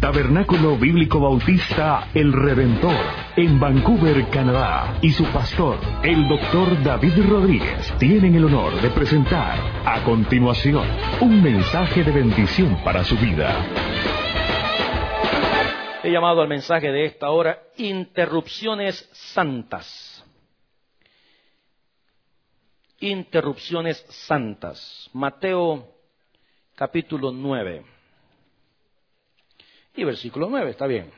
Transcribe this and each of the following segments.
Tabernáculo Bíblico Bautista El Redentor, en Vancouver, Canadá, y su pastor, el Dr. David Rodríguez, tienen el honor de presentar a continuación un mensaje de bendición para su vida. He llamado al mensaje de esta hora Interrupciones Santas. Interrupciones Santas. Mateo capítulo 9. Y versículo 9, está bien.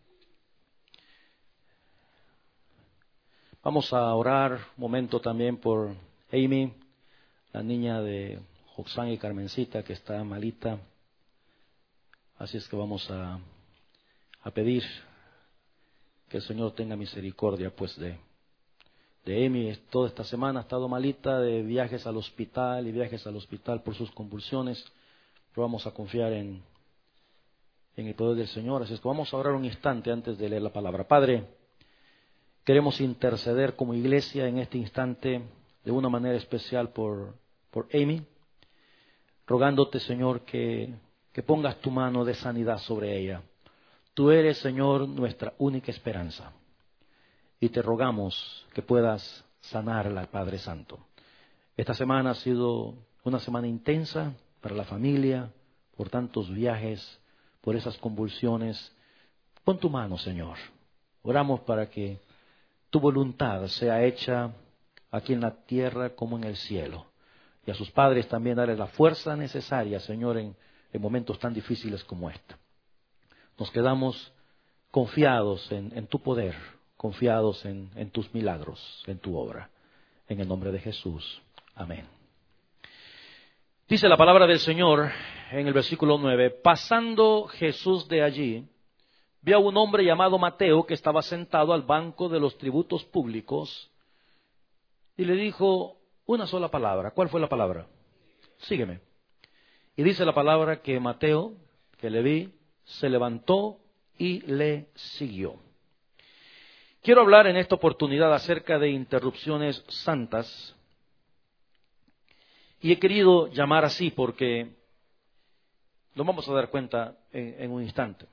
Vamos a orar un momento también por Amy, la niña de Joxán y Carmencita, que está malita. Así es que vamos a pedir que el Señor tenga misericordia pues de Amy. Toda esta semana ha estado malita, de viajes al hospital y viajes al hospital por sus convulsiones, pero vamos a confiar en el poder del Señor. Así es que vamos a orar un instante antes de leer la palabra. Padre, queremos interceder como iglesia en este instante de una manera especial por Amy, rogándote, Señor, que pongas tu mano de sanidad sobre ella. Tú eres, Señor, nuestra única esperanza. Y te rogamos que puedas sanarla, Padre Santo. Esta semana ha sido una semana intensa para la familia, por tantos viajes, por esas convulsiones. Pon tu mano, Señor. Oramos para que tu voluntad sea hecha aquí en la tierra como en el cielo. Y a sus padres también darles la fuerza necesaria, Señor, en momentos tan difíciles como este. Nos quedamos confiados en tu poder, confiados en tus milagros, en tu obra. En el nombre de Jesús. Amén. Dice la palabra del Señor en el versículo 9, pasando Jesús de allí, vio a un hombre llamado Mateo que estaba sentado al banco de los tributos públicos y le dijo una sola palabra. ¿Cuál fue la palabra? Sígueme. Y dice la palabra que Mateo, que le vi, se levantó y le siguió. Quiero hablar en esta oportunidad acerca de interrupciones santas. Y he querido llamar así porque nos vamos a dar cuenta en un instante.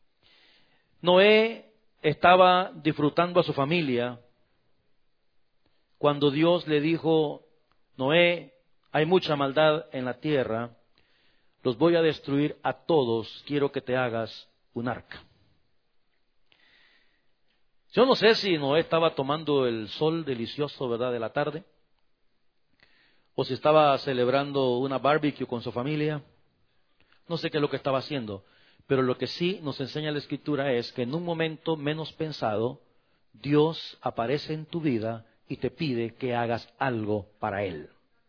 Noé estaba disfrutando a su familia cuando Dios le dijo: Noé, hay mucha maldad en la tierra, los voy a destruir a todos, quiero que te hagas un arca. Yo no sé si Noé estaba tomando el sol delicioso, ¿verdad?, de la tarde, o si estaba celebrando una barbecue con su familia. No sé qué es lo que estaba haciendo, pero lo que sí nos enseña la Escritura es que en un momento menos pensado, Dios aparece en tu vida y te pide que hagas algo para Él.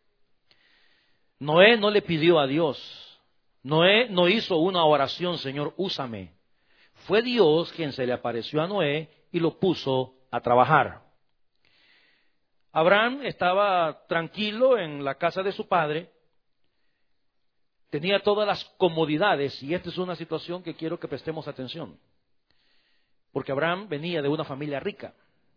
Noé no le pidió a Dios. Noé no hizo una oración: Señor, úsame. Fue Dios quien se le apareció a Noé y lo puso a trabajar. Abraham estaba tranquilo en la casa de su padre, tenía todas las comodidades, y esta es una situación que quiero que prestemos atención, porque Abraham venía de una familia rica.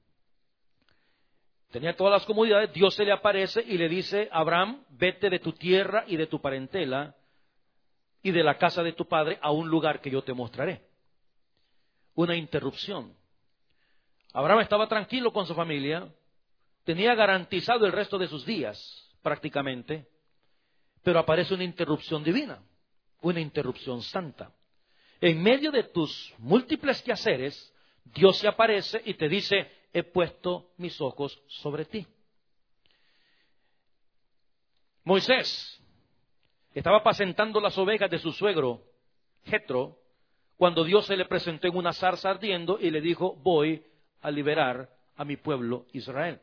Tenía todas las comodidades. Dios se le aparece y le dice: Abraham, vete de tu tierra y de tu parentela y de la casa de tu padre a un lugar que yo te mostraré. Una interrupción. Abraham estaba tranquilo con su familia, tenía garantizado el resto de sus días prácticamente, pero aparece una interrupción divina, una interrupción santa. En medio de tus múltiples quehaceres, Dios se aparece y te dice: he puesto mis ojos sobre ti. Moisés estaba apacentando las ovejas de su suegro Jetro cuando Dios se le presentó en una zarza ardiendo y le dijo: voy a liberar a mi pueblo Israel.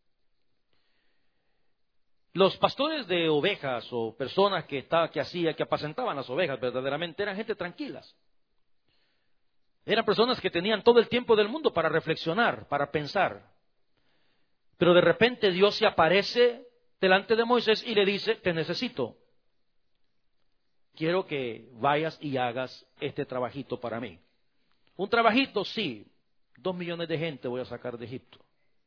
Los pastores de ovejas o personas que apacentaban las ovejas verdaderamente eran gente tranquilas. Eran personas que tenían todo el tiempo del mundo para reflexionar, para pensar. Pero de repente Dios se aparece delante de Moisés y le dice: te necesito. Quiero que vayas y hagas este trabajito para mí. Un trabajito, sí. 2 millones de gente voy a sacar de Egipto.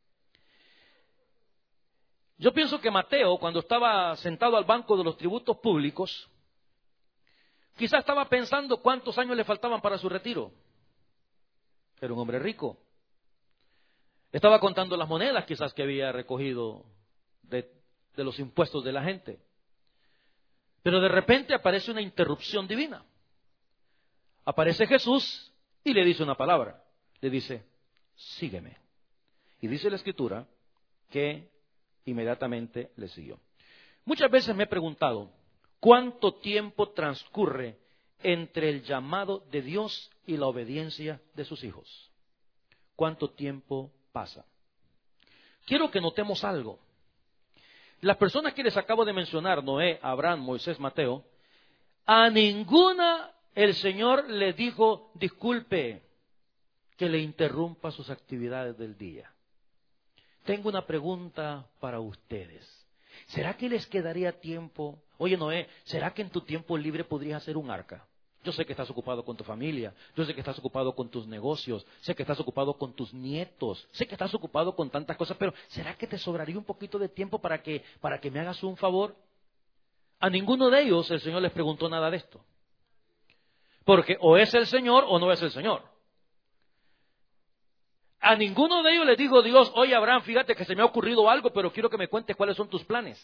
Yo pienso que Mateo, cuando estaba sentado al banco de los tributos públicos, Quizás estaba pensando cuántos años le faltaban para su retiro. Era un hombre rico. Estaba contando las monedas quizás que había recogido de los impuestos de la gente. Pero de repente aparece una interrupción divina. Aparece Jesús y le dice una palabra. Le dice, sígueme. Y dice la Escritura que inmediatamente le siguió. Muchas veces me he preguntado, ¿cuánto tiempo transcurre entre el llamado de Dios y la obediencia de sus hijos? ¿Cuánto tiempo pasa? Quiero que notemos algo. Las personas que les acabo de mencionar, Noé, Abraham, Moisés, Mateo, a ninguna el Señor le dijo, disculpe, que le interrumpa sus actividades del día. Tengo una pregunta para ustedes. ¿Será que les quedaría tiempo? Oye, Noé, ¿será que en tu tiempo libre podrías hacer un arca? Yo sé que estás ocupado con tu familia, yo sé que estás ocupado con tus negocios, sé que estás ocupado con tus nietos, sé que estás ocupado con tantas cosas, pero ¿será que te sobraría un poquito de tiempo para que me hagas un favor? A ninguno de ellos el Señor les preguntó nada de esto. Porque o es el Señor o no es el Señor. A ninguno de ellos les dijo Dios, oye Abraham, fíjate que se me ha ocurrido algo, pero quiero que me cuentes cuáles son tus planes.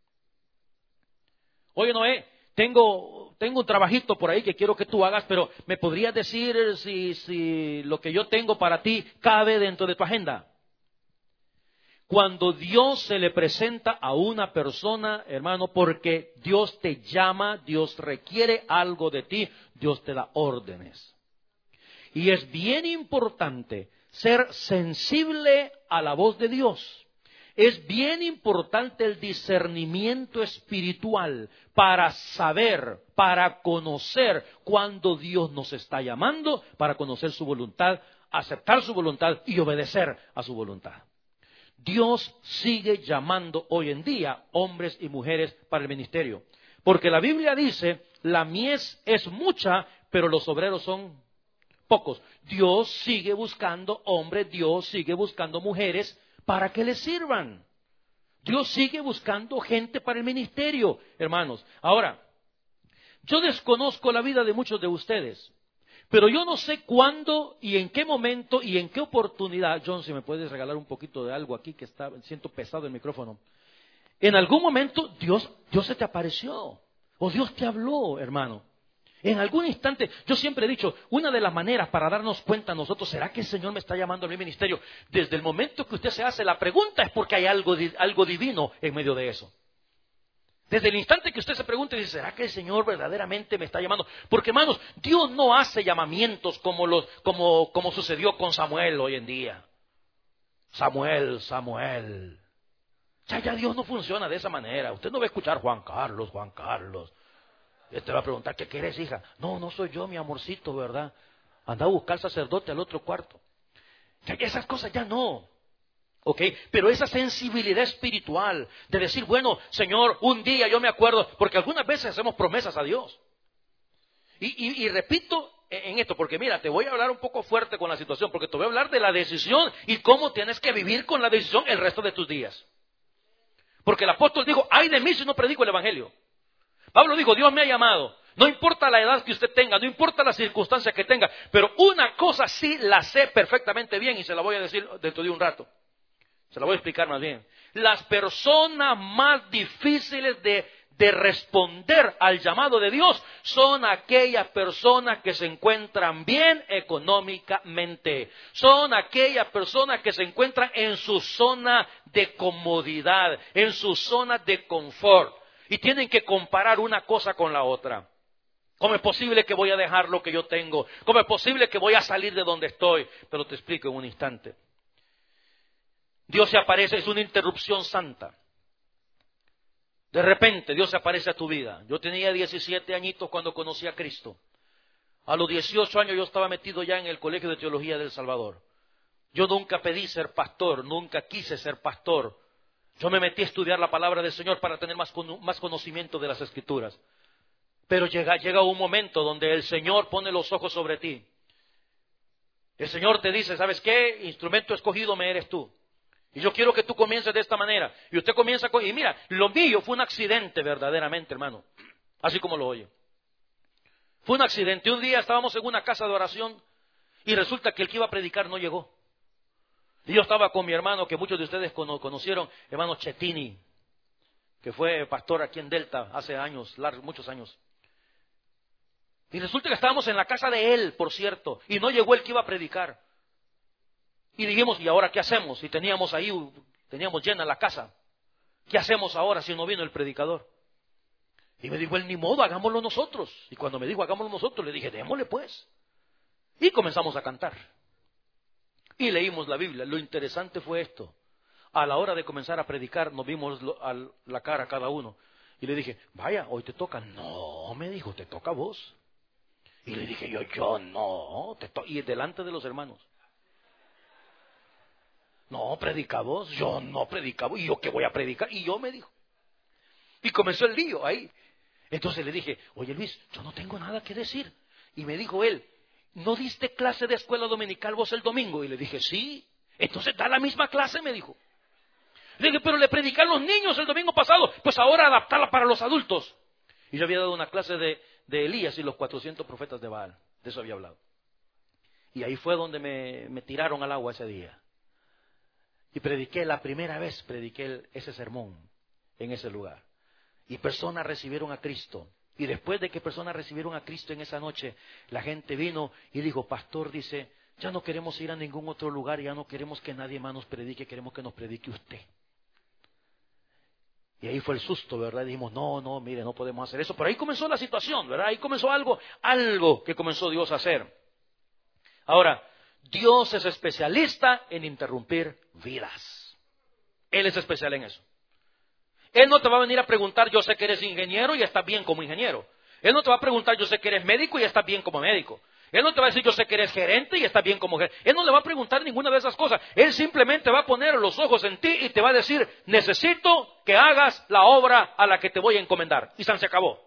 Oye Noé, tengo un trabajito por ahí que quiero que tú hagas, pero ¿me podrías decir si lo que yo tengo para ti cabe dentro de tu agenda? Cuando Dios se le presenta a una persona, hermano, porque Dios te llama, Dios requiere algo de ti, Dios te da órdenes. Y es bien importante ser sensible a la voz de Dios. Es bien importante el discernimiento espiritual para saber, para conocer cuando Dios nos está llamando, para conocer su voluntad, aceptar su voluntad y obedecer a su voluntad. Dios sigue llamando hoy en día hombres y mujeres para el ministerio. Porque la Biblia dice, la mies es mucha, pero los obreros son pocos. Dios sigue buscando hombres, Dios sigue buscando mujeres para que les sirvan. Dios sigue buscando gente para el ministerio, hermanos. Ahora, yo desconozco la vida de muchos de ustedes, pero yo no sé cuándo y en qué momento y en qué oportunidad. John, si me puedes regalar un poquito de algo aquí, que siento pesado el micrófono. En algún momento Dios se te apareció, o Dios te habló, hermano. En algún instante, yo siempre he dicho, una de las maneras para darnos cuenta nosotros, ¿será que el Señor me está llamando a mi ministerio? Desde el momento que usted se hace la pregunta es porque hay algo divino en medio de eso. Desde el instante que usted se pregunta y dice, ¿será que el Señor verdaderamente me está llamando? Porque, hermanos, Dios no hace llamamientos como sucedió con Samuel hoy en día. Samuel. Ya Dios no funciona de esa manera. Usted no va a escuchar Juan Carlos. Te va a preguntar, ¿qué quieres, hija? No soy yo, mi amorcito, ¿verdad? Anda a buscar sacerdote al otro cuarto. Esas cosas ya no. ¿Ok? Pero esa sensibilidad espiritual de decir, bueno, Señor, un día yo me acuerdo, porque algunas veces hacemos promesas a Dios. Y repito en esto, porque mira, te voy a hablar un poco fuerte con la situación, porque te voy a hablar de la decisión y cómo tienes que vivir con la decisión el resto de tus días. Porque el apóstol dijo, ay de mí si no predico el evangelio. Pablo dijo, Dios me ha llamado, no importa la edad que usted tenga, no importa las circunstancias que tenga, pero una cosa sí la sé perfectamente bien y se la voy a decir dentro de un rato. Se la voy a explicar más bien. Las personas más difíciles de responder al llamado de Dios son aquellas personas que se encuentran bien económicamente. Son aquellas personas que se encuentran en su zona de comodidad, en su zona de confort. Y tienen que comparar una cosa con la otra. ¿Cómo es posible que voy a dejar lo que yo tengo? ¿Cómo es posible que voy a salir de donde estoy? Pero te explico en un instante. Dios se aparece, es una interrupción santa. De repente Dios se aparece a tu vida. Yo tenía 17 añitos cuando conocí a Cristo. A los 18 años yo estaba metido ya en el Colegio de Teología de El Salvador. Yo nunca pedí ser pastor, nunca quise ser pastor. Yo me metí a estudiar la palabra del Señor para tener más conocimiento de las Escrituras. Pero llega un momento donde el Señor pone los ojos sobre ti. El Señor te dice, ¿sabes qué? Instrumento escogido me eres tú. Y yo quiero que tú comiences de esta manera. Y usted comienza y mira, lo mío fue un accidente verdaderamente, hermano. Así como lo oye. Fue un accidente. Un día estábamos en una casa de oración y resulta que el que iba a predicar no llegó. Y yo estaba con mi hermano, que muchos de ustedes conocieron, hermano Chetini, que fue pastor aquí en Delta hace años, muchos años. Y resulta que estábamos en la casa de él, por cierto, y no llegó el que iba a predicar. Y dijimos, ¿y ahora qué hacemos? Y teníamos llena la casa. ¿Qué hacemos ahora si no vino el predicador? Y me dijo él, ni modo, hagámoslo nosotros. Y cuando me dijo, hagámoslo nosotros, le dije, démosle pues. Y comenzamos a cantar. Y leímos la Biblia. Lo interesante fue esto. A la hora de comenzar a predicar, nos vimos la cara cada uno. Y le dije, vaya, hoy te toca. No, me dijo, te toca a vos. Y le dije yo no, y delante de los hermanos. No, predica vos. Yo no predicaba. ¿Y yo qué voy a predicar? Y yo me dijo. Y comenzó el lío ahí. Entonces le dije, oye Luis, yo no tengo nada que decir. Y me dijo él, ¿no diste clase de escuela dominical vos el domingo? Y le dije, sí. Entonces da la misma clase, me dijo. Le dije, pero le predican los niños el domingo pasado. Pues ahora adaptarla para los adultos. Y yo había dado una clase de Elías y los 400 profetas de Baal. De eso había hablado. Y ahí fue donde me tiraron al agua ese día. Y la primera vez prediqué ese sermón en ese lugar. Y personas recibieron a Cristo. Y después de que personas recibieron a Cristo en esa noche, la gente vino y dijo, pastor, dice, ya no queremos ir a ningún otro lugar, ya no queremos que nadie más nos predique, queremos que nos predique usted. Y ahí fue el susto, ¿verdad? Dijimos, no, mire, no podemos hacer eso. Pero ahí comenzó la situación, ¿verdad? Ahí comenzó algo que comenzó Dios a hacer. Ahora, Dios es especialista en interrumpir vidas. Él es especial en eso. Él no te va a venir a preguntar, yo sé que eres ingeniero y estás bien como ingeniero. Él no te va a preguntar, yo sé que eres médico y estás bien como médico. Él no te va a decir, yo sé que eres gerente y estás bien como gerente. Él no le va a preguntar ninguna de esas cosas. Él simplemente va a poner los ojos en ti y te va a decir, necesito que hagas la obra a la que te voy a encomendar. Y se acabó.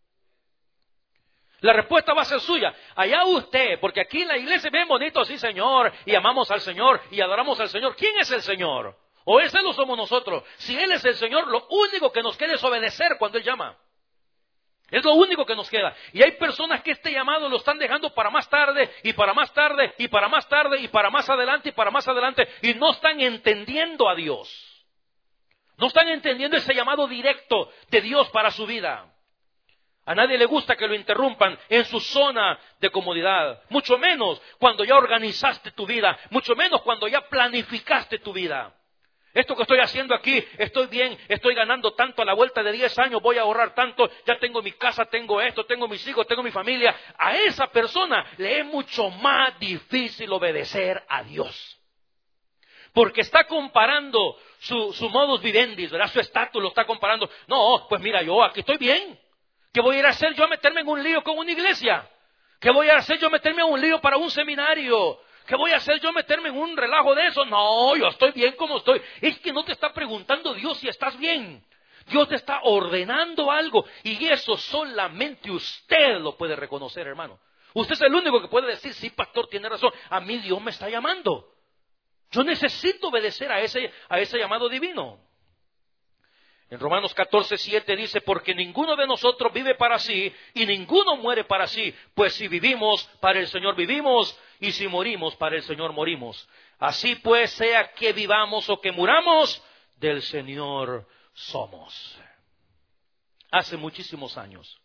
La respuesta va a ser suya. Allá usted, porque aquí en la iglesia es bien bonito, sí Señor, y amamos al Señor y adoramos al Señor. ¿Quién es el Señor? ¿O ese lo somos nosotros? Si Él es el Señor, lo único que nos queda es obedecer cuando Él llama. Es lo único que nos queda. Y hay personas que este llamado lo están dejando para más tarde, y para más tarde, y para más tarde, y para más adelante, y para más adelante, y no están entendiendo a Dios. No están entendiendo ese llamado directo de Dios para su vida. A nadie le gusta que lo interrumpan en su zona de comodidad. Mucho menos cuando ya organizaste tu vida. Mucho menos cuando ya planificaste tu vida. Esto que estoy haciendo aquí, estoy bien, estoy ganando tanto a la vuelta de 10 años, voy a ahorrar tanto, ya tengo mi casa, tengo esto, tengo mis hijos, tengo mi familia. A esa persona le es mucho más difícil obedecer a Dios. Porque está comparando su modus vivendi, ¿verdad? Su estatus lo está comparando. No, pues mira, yo aquí estoy bien. ¿Qué voy a ir a hacer yo a meterme en un lío con una iglesia? ¿Qué voy a hacer yo a meterme en un lío para un seminario? ¿Qué voy a hacer yo meterme en un relajo de eso? No, yo estoy bien como estoy. Es que no te está preguntando Dios si estás bien. Dios te está ordenando algo y eso solamente usted lo puede reconocer, hermano. Usted es el único que puede decir, sí, pastor, tiene razón. A mí Dios me está llamando. Yo necesito obedecer a ese llamado divino. En Romanos 14:7 dice, porque ninguno de nosotros vive para sí y ninguno muere para sí, pues si vivimos, para el Señor vivimos, y si morimos, para el Señor morimos. Así pues, sea que vivamos o que muramos, del Señor somos. Hace muchísimos años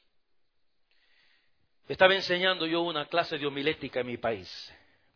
estaba enseñando yo una clase de homilética en mi país.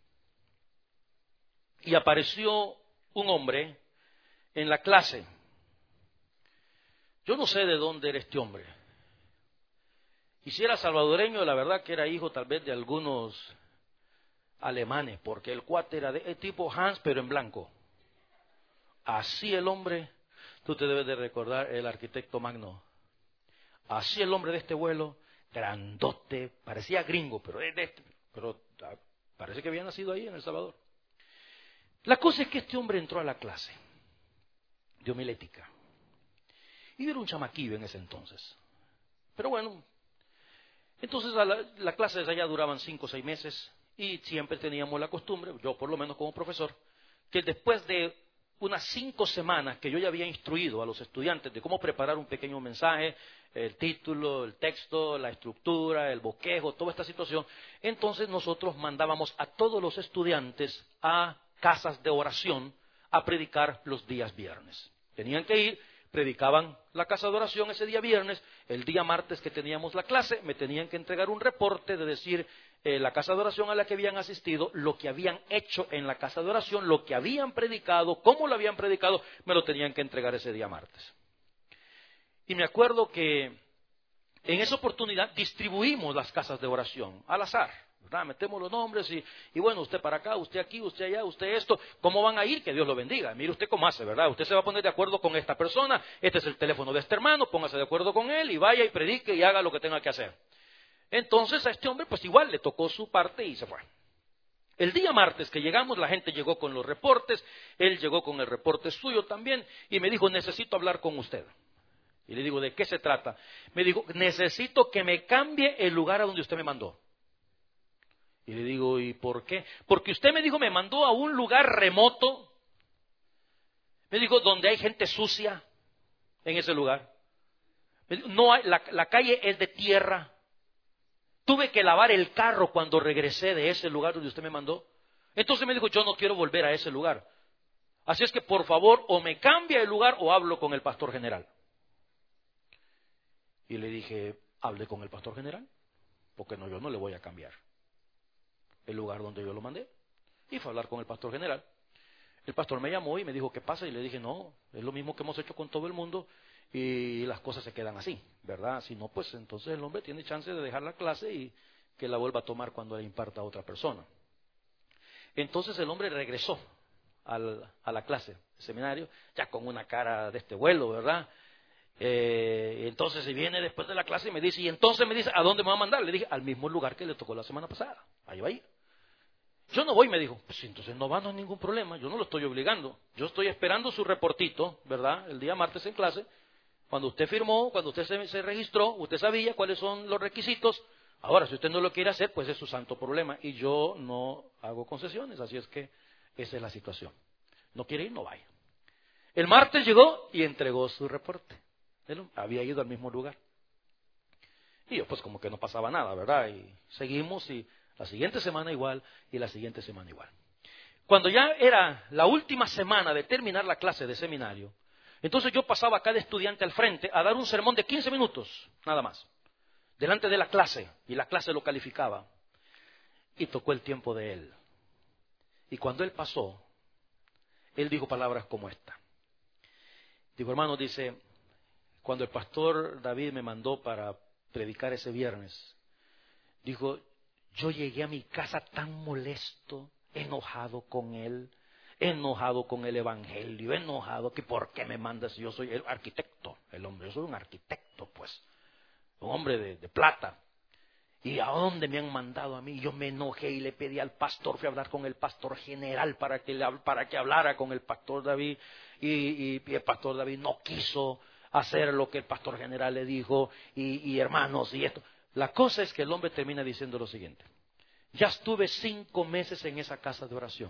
Y apareció un hombre en la clase. Yo no sé de dónde era este hombre. Y si era salvadoreño, la verdad que era hijo tal vez de algunos alemanes, porque el cuate era de tipo Hans, pero en blanco. Así el hombre, tú te debes de recordar el arquitecto Magno. Así el hombre de este vuelo, grandote, parecía gringo, pero parece que había nacido ahí en El Salvador. La cosa es que este hombre entró a la clase de homilética. Y era un chamaquillo en ese entonces. Pero bueno, entonces la clases allá duraban 5 o 6 meses y siempre teníamos la costumbre, yo por lo menos como profesor, que después de unas 5 semanas que yo ya había instruido a los estudiantes de cómo preparar un pequeño mensaje, el título, el texto, la estructura, el bosquejo, toda esta situación. Entonces nosotros mandábamos a todos los estudiantes a casas de oración a predicar los días viernes. Tenían que ir, predicaban la casa de oración ese día viernes. El día martes que teníamos la clase, me tenían que entregar un reporte de decir la casa de oración a la que habían asistido, lo que habían hecho en la casa de oración, lo que habían predicado, cómo lo habían predicado, me lo tenían que entregar ese día martes. Y me acuerdo que en esa oportunidad distribuimos las casas de oración al azar, ¿verdad? Metemos los nombres y bueno, usted para acá, usted aquí, usted allá, usted esto. ¿Cómo van a ir? Que Dios lo bendiga. Mire usted cómo hace, ¿verdad? Usted se va a poner de acuerdo con esta persona, este es el teléfono de este hermano, póngase de acuerdo con él y vaya y predique y haga lo que tenga que hacer. Entonces a este hombre pues igual le tocó su parte y se fue. El día martes que llegamos, la gente llegó con los reportes, él llegó con el reporte suyo también y me dijo, necesito hablar con usted. Y le digo, ¿de qué se trata? Me dijo, necesito que me cambie el lugar a donde usted me mandó. Y le digo, ¿y por qué? Porque usted me dijo, me mandó a un lugar remoto. Me dijo, donde hay gente sucia en ese lugar. Me dijo, no hay, la calle es de tierra. Tuve que lavar el carro cuando regresé de ese lugar donde usted me mandó. Entonces me dijo, yo no quiero volver a ese lugar. Así es que por favor, o me cambia el lugar o hablo con el pastor general. Y le dije, hable con el pastor general, porque no, yo no le voy a cambiar el lugar donde yo lo mandé. Y fue a hablar con el pastor general. El pastor me llamó y me dijo, ¿qué pasa? Y le dije, no, es lo mismo que hemos hecho con todo el mundo y las cosas se quedan así, ¿verdad? Si no, pues entonces el hombre tiene chance de dejar la clase y que la vuelva a tomar cuando le imparta a otra persona. Entonces el hombre regresó a la clase, el seminario, ya con una cara de este vuelo, ¿verdad? Entonces se viene después de la clase y me dice, ¿a dónde me va a mandar? Le dije, al mismo lugar que le tocó la semana pasada, ahí va a ir. Yo no voy, me dijo, pues entonces no va, no hay ningún problema, yo no lo estoy obligando, yo estoy esperando su reportito, ¿verdad? El día martes en clase, cuando usted firmó, cuando usted se registró, usted sabía cuáles son los requisitos. Ahora, si usted no lo quiere hacer, pues es su santo problema, y yo no hago concesiones, así es que esa es la situación. No quiere ir, no vaya. El martes llegó y entregó su reporte. Él había ido al mismo lugar. Y yo pues como que no pasaba nada, ¿verdad? Y seguimos y la siguiente semana igual y la siguiente semana igual. Cuando ya era la última semana de terminar la clase de seminario, entonces yo pasaba a cada estudiante al frente a dar un sermón de 15 minutos, nada más, delante de la clase, y la clase lo calificaba. Y tocó el tiempo de él. Y cuando él pasó, él dijo palabras como esta. Dijo, hermano, dice, cuando el pastor David me mandó para predicar ese viernes, dijo, yo llegué a mi casa tan molesto, enojado con él, enojado con el evangelio, enojado que por qué me mandas, yo soy el arquitecto, el hombre, yo soy un arquitecto, pues, un hombre de plata. ¿Y a dónde me han mandado a mí? Yo me enojé y le pedí al pastor, fui a hablar con el pastor general para que hablara con el pastor David, y el pastor David no quiso hacer lo que el pastor general le dijo, y hermanos, y esto. La cosa es que el hombre termina diciendo lo siguiente, ya estuve 5 meses en esa casa de oración,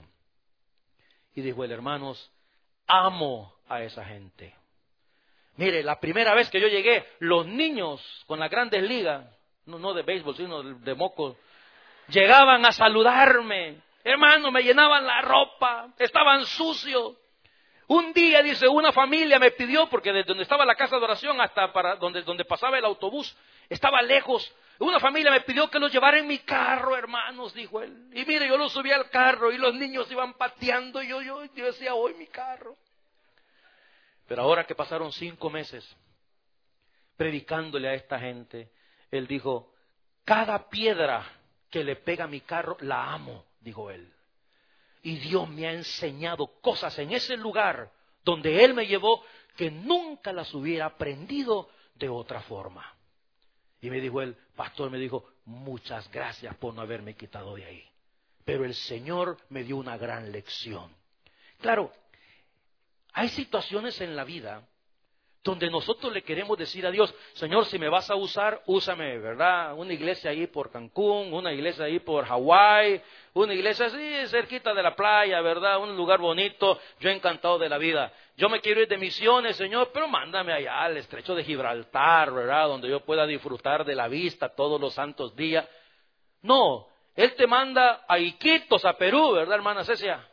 y dijo el hermanos, amo a esa gente. Mire, la primera vez que yo llegué, los niños con las grandes ligas, no de béisbol, sino de moco, llegaban a saludarme. Hermano, me llenaban la ropa, estaban sucios. Un día, dice, una familia me pidió, porque desde donde estaba la casa de oración hasta para donde pasaba el autobús, estaba lejos. Una familia me pidió que los llevara en mi carro, hermanos, dijo él. Y mire, yo los subí al carro y los niños iban pateando y yo decía, hoy mi carro. Pero ahora que pasaron 5 meses predicándole a esta gente, él dijo, cada piedra que le pega a mi carro, la amo, dijo él. Y Dios me ha enseñado cosas en ese lugar donde Él me llevó que nunca las hubiera aprendido de otra forma. Y me dijo el pastor, me dijo, muchas gracias por no haberme quitado de ahí. Pero el Señor me dio una gran lección. Claro, hay situaciones en la vida donde nosotros le queremos decir a Dios, Señor, si me vas a usar, úsame, ¿verdad? Una iglesia ahí por Cancún, una iglesia ahí por Hawái, una iglesia así cerquita de la playa, ¿verdad? Un lugar bonito, yo encantado de la vida. Yo me quiero ir de misiones, Señor, pero mándame allá al estrecho de Gibraltar, ¿verdad? Donde yo pueda disfrutar de la vista todos los santos días. No, Él te manda a Iquitos, a Perú, ¿verdad, hermana Cecia?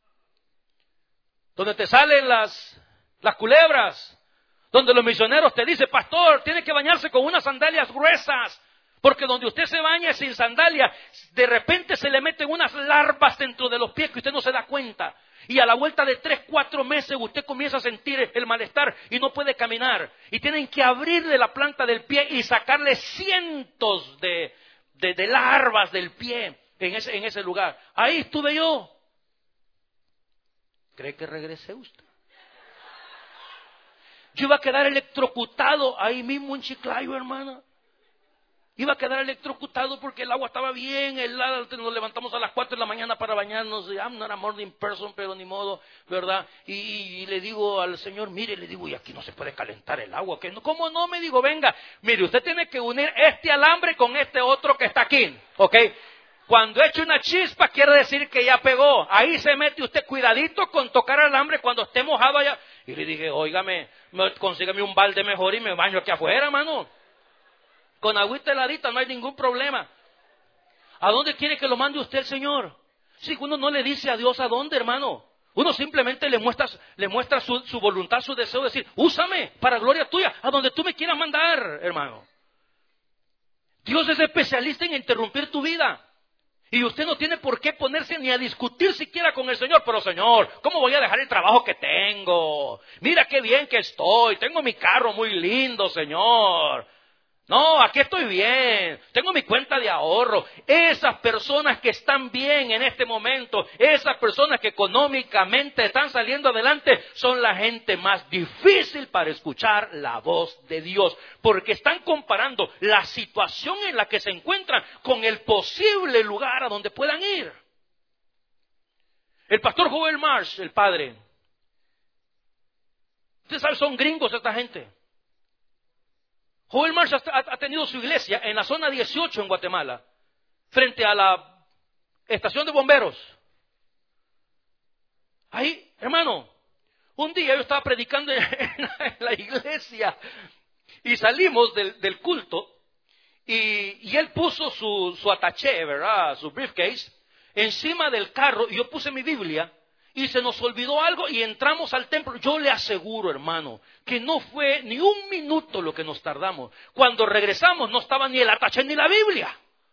Donde te salen las culebras. Donde los misioneros te dicen, pastor, tiene que bañarse con unas sandalias gruesas, porque donde usted se baña sin sandalia, de repente se le meten unas larvas dentro de los pies que usted no se da cuenta. Y a la vuelta de 3, 4 meses usted comienza a sentir el malestar y no puede caminar. Y tienen que abrirle la planta del pie y sacarle cientos de larvas del pie en ese lugar. Ahí estuve yo. ¿Cree que regresé usted? Yo iba a quedar electrocutado ahí mismo en Chiclayo, hermana. Iba a quedar electrocutado porque el agua estaba bien helada. Nos levantamos a las 4 de la mañana para bañarnos. I'm not a morning person, pero ni modo, ¿verdad? Y le digo al Señor, mire, le digo, y aquí no se puede calentar el agua. ¿Cómo no? Me digo, venga, mire, usted tiene que unir este alambre con este otro que está aquí, ¿ok? Cuando eche una chispa, quiere decir que ya pegó. Ahí se mete usted cuidadito con tocar el alambre cuando esté mojado allá. Y le dije, óigame, consígame un balde mejor y me baño aquí afuera, hermano. Con agüita heladita, no hay ningún problema. ¿A dónde quiere que lo mande usted el Señor? Si uno no le dice a Dios a dónde, hermano. Uno simplemente le muestra su voluntad, su deseo de decir, úsame para gloria tuya, a donde tú me quieras mandar, hermano. Dios es especialista en interrumpir tu vida. Y usted no tiene por qué ponerse ni a discutir siquiera con el Señor. Pero Señor, ¿cómo voy a dejar el trabajo que tengo? Mira qué bien que estoy. Tengo mi carro muy lindo, Señor. No, aquí estoy bien. Tengo mi cuenta de ahorro. Esas personas que están bien en este momento, esas personas que económicamente están saliendo adelante, son la gente más difícil para escuchar la voz de Dios. Porque están comparando la situación en la que se encuentran con el posible lugar a donde puedan ir. El pastor Joel Marsh, el padre. Usted sabe, son gringos esta gente. Joel Marsh ha tenido su iglesia en la zona 18 en Guatemala, frente a la estación de bomberos. Ahí, hermano, un día yo estaba predicando en la iglesia y salimos del culto y él puso su ataché, ¿verdad? Su briefcase encima del carro y yo puse mi Biblia. Y se nos olvidó algo y entramos al templo. Yo le aseguro, hermano, que no fue ni un minuto lo que nos tardamos. Cuando regresamos no estaba ni el ataché ni la Biblia.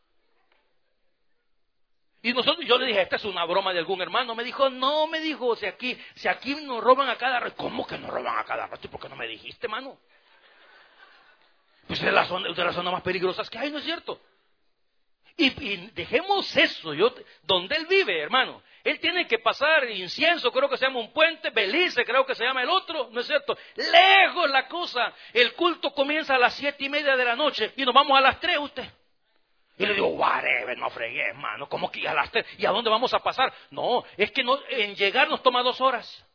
Y yo le dije, esta es una broma de algún hermano. Me dijo, no, me dijo, si aquí nos roban a cada rato. ¿Cómo que nos roban a cada rato? ¿Por qué no me dijiste, hermano? Pues es de las zonas más peligrosas que hay, ¿no es cierto? Y dejemos eso, donde él vive, hermano. Él tiene que pasar Incienso, creo que se llama un puente, Belice, creo que se llama el otro, ¿no es cierto? Lejos la cosa. El culto comienza a las 7:30 de la noche y nos vamos a las 3 usted. Y le digo, whatever, no fregué, hermano, ¿cómo que a las 3? ¿Y a dónde vamos a pasar? No, es que en llegar nos toma 2 horas.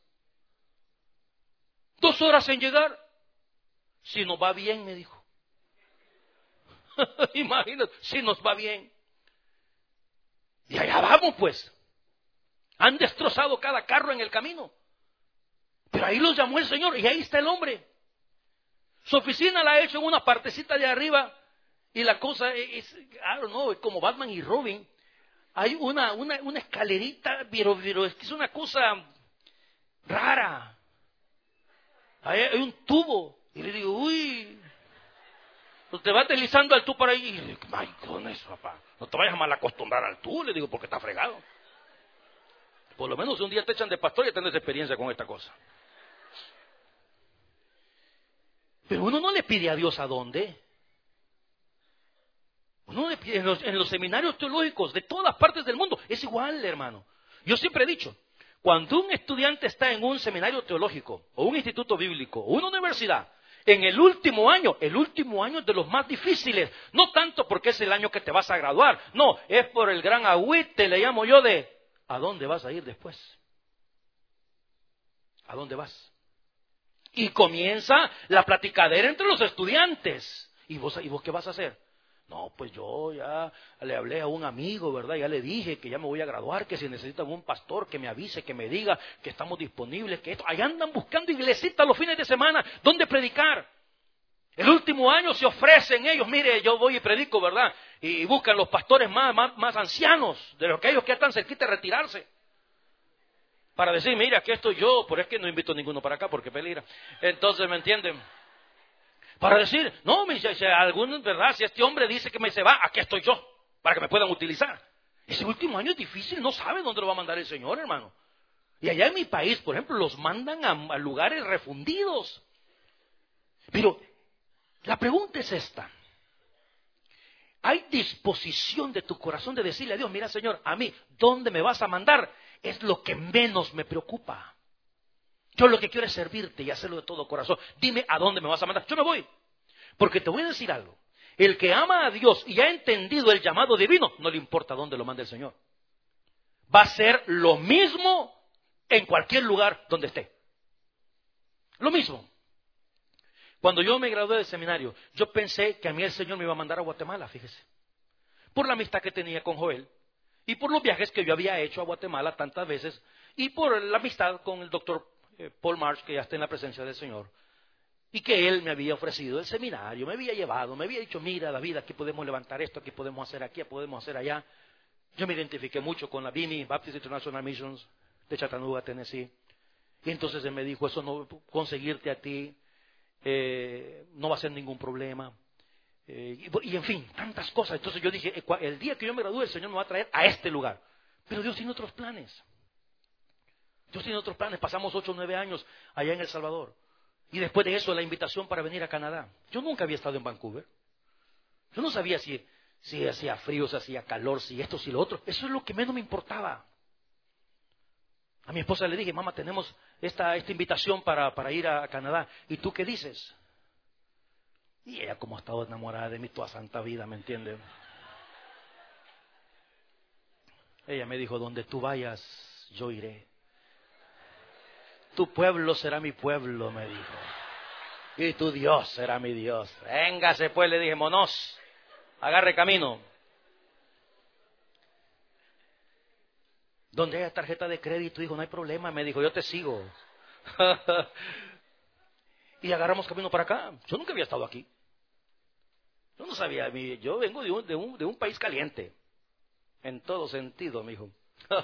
2 horas en llegar. Si nos va bien, me dijo. Imagínate, si nos va bien. Y allá vamos pues. Han destrozado cada carro en el camino. Pero ahí los llamó el Señor y ahí está el hombre. Su oficina la ha hecho en una partecita de arriba y la cosa es como Batman y Robin. Hay una escalerita, pero es una cosa rara. Hay un tubo. Y le digo, uy. Pues te vas deslizando al tubo por ahí. Y le digo, ay, con eso, papá. No te vayas a mal acostumbrar al tubo, le digo, porque está fregado. Por lo menos un día te echan de pastor y tienes experiencia con esta cosa. Pero uno no le pide a Dios a dónde. Uno le pide en los seminarios teológicos de todas partes del mundo. Es igual, hermano. Yo siempre he dicho, cuando un estudiante está en un seminario teológico, o un instituto bíblico, o una universidad, en el último año es de los más difíciles. No tanto porque es el año que te vas a graduar. No, es por el gran agüite, le llamo yo, de ¿a dónde vas a ir después? ¿A dónde vas? Y comienza la platicadera entre los estudiantes. ¿Y vos qué vas a hacer? No, pues yo ya le hablé a un amigo, ¿verdad? Ya le dije que ya me voy a graduar, que si necesitan un pastor, que me avise, que me diga que estamos disponibles, que esto. Allá andan buscando iglesitas los fines de semana, ¿dónde predicar? El último año se ofrecen ellos, mire, yo voy y predico, ¿verdad? Y buscan los pastores más ancianos, de los que ellos que están cerquita de retirarse. Para decir, mira, aquí estoy yo, pero es que no invito a ninguno para acá porque peligra. Entonces, ¿me entienden? Para decir, no, ¿verdad? Si este hombre dice que se va, aquí estoy yo, para que me puedan utilizar. Ese último año es difícil, no sabe dónde lo va a mandar el Señor, hermano. Y allá en mi país, por ejemplo, los mandan a lugares refundidos. Pero la pregunta es esta. ¿Hay disposición de tu corazón de decirle a Dios, mira, Señor, a mí, ¿dónde me vas a mandar? Es lo que menos me preocupa. Yo lo que quiero es servirte y hacerlo de todo corazón. Dime a dónde me vas a mandar. Yo me voy. Porque te voy a decir algo. El que ama a Dios y ha entendido el llamado divino, no le importa dónde lo mande el Señor. Va a ser lo mismo en cualquier lugar donde esté. Lo mismo. Cuando yo me gradué del seminario, yo pensé que a mí el Señor me iba a mandar a Guatemala, fíjese. Por la amistad que tenía con Joel. Y por los viajes que yo había hecho a Guatemala tantas veces. Y por la amistad con el doctor Paul Marsh, que ya está en la presencia del Señor. Y que él me había ofrecido el seminario, me había llevado, me había dicho, mira David, aquí podemos levantar esto, aquí podemos hacer aquí, podemos hacer allá. Yo me identifiqué mucho con la BIMI, Baptist International Missions, de Chattanooga, Tennessee. Y entonces él me dijo, eso no, conseguirte a ti, no va a ser ningún problema. Y en fin, tantas cosas. Entonces yo dije, el día que yo me gradúe, el Señor me va a traer a este lugar. Pero Dios tiene otros planes. Dios tiene otros planes. Pasamos 8 o 9 años allá en El Salvador. Y después de eso, la invitación para venir a Canadá. Yo nunca había estado en Vancouver. Yo no sabía si hacía frío, si hacía calor, si esto, si lo otro. Eso es lo que menos me importaba. A mi esposa le dije, mamá, tenemos esta invitación para ir a Canadá. ¿Y tú qué dices? Y ella, como ha estado enamorada de mí toda santa vida, ¿me entiende? Ella me dijo, donde tú vayas, yo iré. Tu pueblo será mi pueblo, me dijo. Y tu Dios será mi Dios. Véngase pues, le dije, monos, agarre camino. Donde haya tarjeta de crédito, dijo, no hay problema, me dijo, yo te sigo. Y agarramos camino para acá. Yo nunca había estado aquí. Yo no sabía, yo vengo de un país caliente. En todo sentido, mi hijo.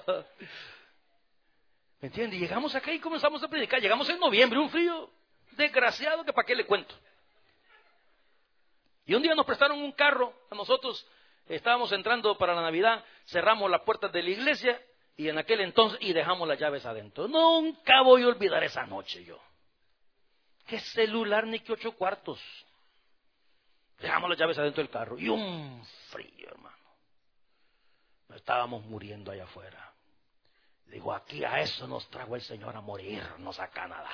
¿Me entiendes? Y llegamos acá y comenzamos a predicar. Llegamos en noviembre, un frío desgraciado que para qué le cuento. Y un día nos prestaron un carro a nosotros. Estábamos entrando para la Navidad, cerramos las puertas de la iglesia y en aquel entonces y dejamos las llaves adentro. Nunca voy a olvidar esa noche yo. ¿Qué celular ni qué 8 cuartos? Dejamos las llaves adentro del carro y un frío, hermano. Nos estábamos muriendo allá afuera. Digo, aquí a eso nos trajo el Señor, a morirnos a Canadá.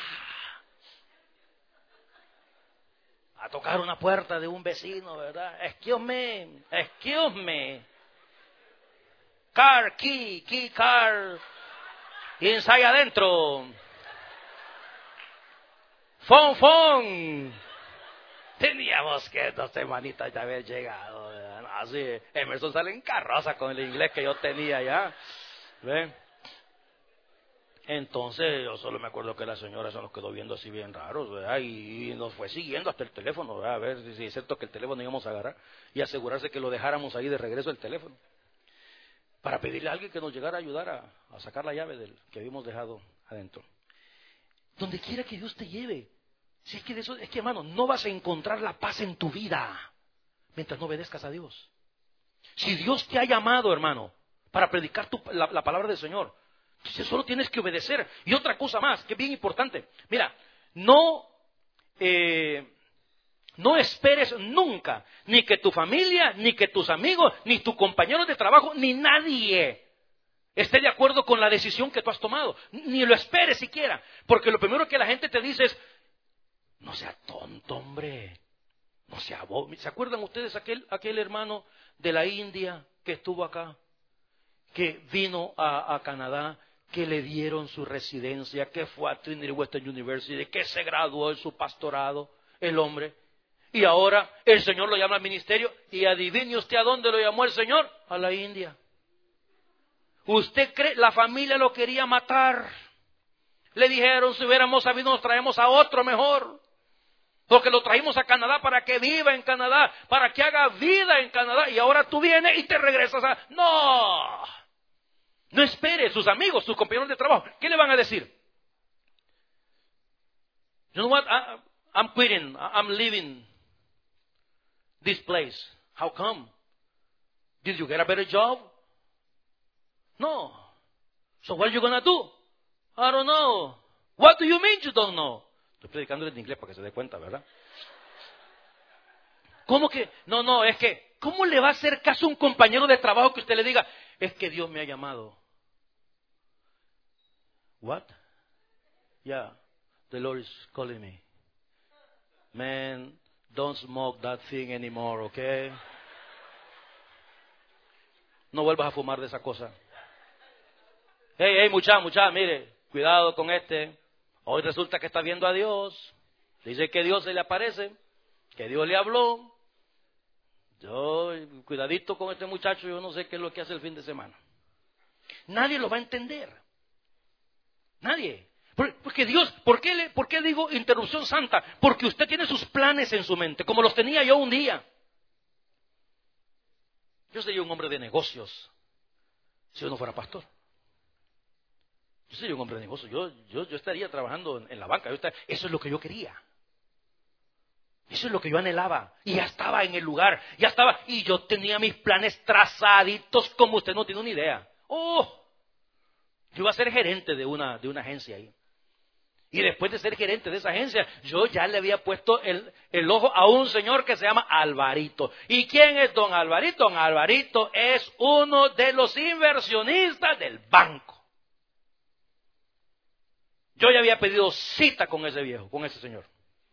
A tocar una puerta de un vecino, ¿verdad? Excuse me. Car, key, car. Inside adentro. Phone. Teníamos que 2 semanitas ya haber llegado, ¿verdad? No, así, Emerson sale en carroza con el inglés que yo tenía ya. ¿Ven? Entonces yo solo me acuerdo que la señora se nos quedó viendo así bien raros, ¿verdad? Y nos fue siguiendo hasta el teléfono, ¿verdad? A ver si es cierto que el teléfono íbamos a agarrar y asegurarse que lo dejáramos ahí de regreso el teléfono. Para pedirle a alguien que nos llegara a ayudar a sacar la llave del que habíamos dejado adentro. Donde quiera que Dios te lleve. Si es que es que, hermano, no vas a encontrar la paz en tu vida mientras no obedezcas a Dios. Si Dios te ha llamado, hermano, para predicar la palabra del Señor, entonces solo tienes que obedecer. Y otra cosa más, que es bien importante. Mira, no esperes nunca, ni que tu familia, ni que tus amigos, ni tus compañeros de trabajo, ni nadie esté de acuerdo con la decisión que tú has tomado. Ni lo esperes siquiera. Porque lo primero que la gente te dice es, no sea tonto, hombre. No sea bobo. ¿Se acuerdan ustedes aquel hermano de la India que estuvo acá? Que vino a Canadá, que le dieron su residencia, que fue a Trinity Western University, que se graduó en su pastorado, el hombre. Y ahora el Señor lo llama al ministerio. Y adivine usted a dónde lo llamó el Señor. A la India. ¿Usted cree? La familia lo quería matar. Le dijeron, si hubiéramos sabido, nos traemos a otro mejor. Porque lo trajimos a Canadá para que viva en Canadá, para que haga vida en Canadá. Y ahora tú vienes y te regresas a... ¡No! No espere, sus amigos, sus compañeros de trabajo. ¿Qué le van a decir? You know what? I'm quitting. I'm leaving this place. How come? Did you get a better job? No. So what are you gonna do? I don't know. What do you mean you don't know? Estoy predicándole en inglés para que se dé cuenta, ¿verdad? ¿Cómo que? No, es que, ¿cómo le va a hacer caso a un compañero de trabajo que usted le diga, es que Dios me ha llamado? What? Yeah, the Lord is calling me. Man, don't smoke that thing anymore, okay? No vuelvas a fumar de esa cosa. Hey, muchacha, mire, cuidado con este. Hoy resulta que está viendo a Dios. Dice que Dios se le aparece, que Dios le habló. Yo, cuidadito con este muchacho, yo no sé qué es lo que hace el fin de semana. Nadie lo va a entender. Nadie. Porque Dios, ¿por qué digo interrupción santa? Porque usted tiene sus planes en su mente, como los tenía yo un día. Yo sería un hombre de negocios si yo no fuera pastor. Yo sería un hombre de negocios. Yo estaría trabajando en la banca. Eso es lo que yo quería. Eso es lo que yo anhelaba. Y ya estaba en el lugar. Ya estaba. Y yo tenía mis planes trazaditos como usted no tiene una idea. Yo iba a ser gerente de una agencia ahí. Y después de ser gerente de esa agencia, yo ya le había puesto el ojo a un señor que se llama Alvarito. ¿Y quién es don Alvarito? Don Alvarito es uno de los inversionistas del banco. Yo ya había pedido cita con ese viejo, con ese señor.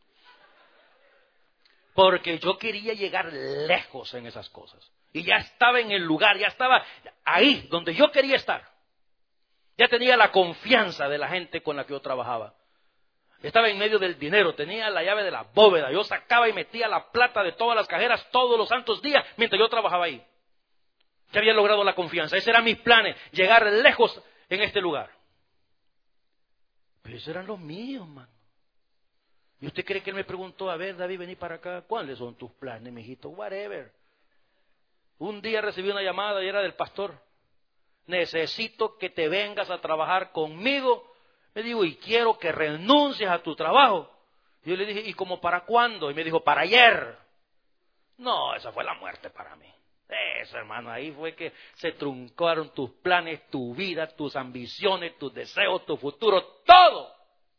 Porque yo quería llegar lejos en esas cosas. Y ya estaba en el lugar, ya estaba ahí donde yo quería estar. Ya tenía la confianza de la gente con la que yo trabajaba. Estaba en medio del dinero, tenía la llave de la bóveda. Yo sacaba y metía la plata de todas las cajeras todos los santos días mientras yo trabajaba ahí. Ya había logrado la confianza. Ese eran mis planes, llegar lejos en este lugar. Pero esos eran los míos, mano. ¿Y usted cree que él me preguntó, a ver, David, vení para acá? ¿Cuáles son tus planes, mijito? Whatever. Un día recibí una llamada y era del pastor. Necesito que te vengas a trabajar conmigo. Me dijo, y quiero que renuncies a tu trabajo. Y yo le dije, ¿y como para cuándo? Y me dijo, para ayer. No, esa fue la muerte para mí. Eso, hermano, ahí fue que se truncaron tus planes, tu vida, tus ambiciones, tus deseos, tu futuro, todo.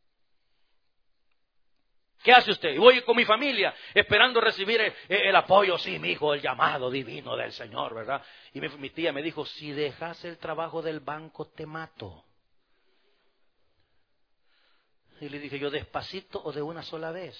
¿Qué hace usted? Y voy con mi familia esperando recibir el apoyo. Sí, mi hijo, el llamado divino del Señor, ¿verdad? Y mi tía me dijo, si dejas el trabajo del banco, te mato. Y le dije yo, ¿despacito o de una sola vez?